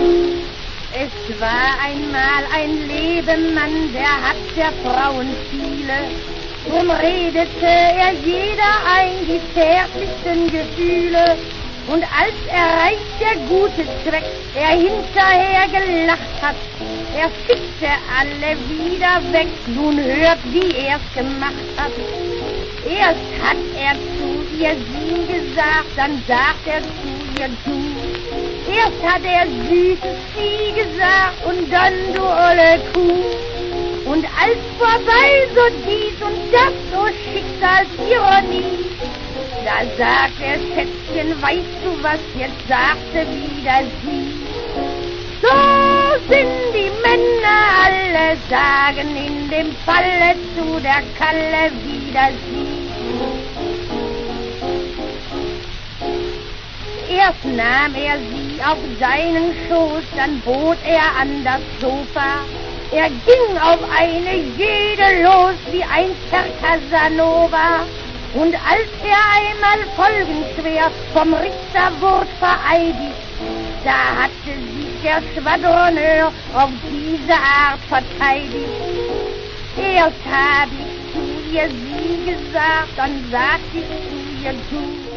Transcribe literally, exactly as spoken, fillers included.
Es war einmal ein Lebemann, der hat der Frauen viele. Drum redete er jeder ein die zärtlichsten Gefühle. Und als erreicht der gute Zweck, er hinterher gelacht hat, er schickte alle wieder weg. Nun hört, wie er's gemacht hat. Erst hat er zu ihr sie gesagt, dann sagt er zu ihr du. Erst hat er süßes sie gesagt und dann du olle Kuh. Und als vorbei so dies und das, so Schicksalsironie, da sagt er, Schätzchen, weißt du was, jetzt sagte wieder sie. So sind die Männer alle, sagen in dem Falle zu der Kalle wieder sie. Erst nahm er sie auf seinen Schoß, dann bot er an das Sofa. Er ging auf eine jede los, wie ein Herr Casanova. Und als er einmal folgenschwer vom Richter wurde vereidigt, da hatte sich der Schwadroneur auf diese Art verteidigt. Erst hab ich zu ihr sie gesagt, dann sagt ich zu ihr du.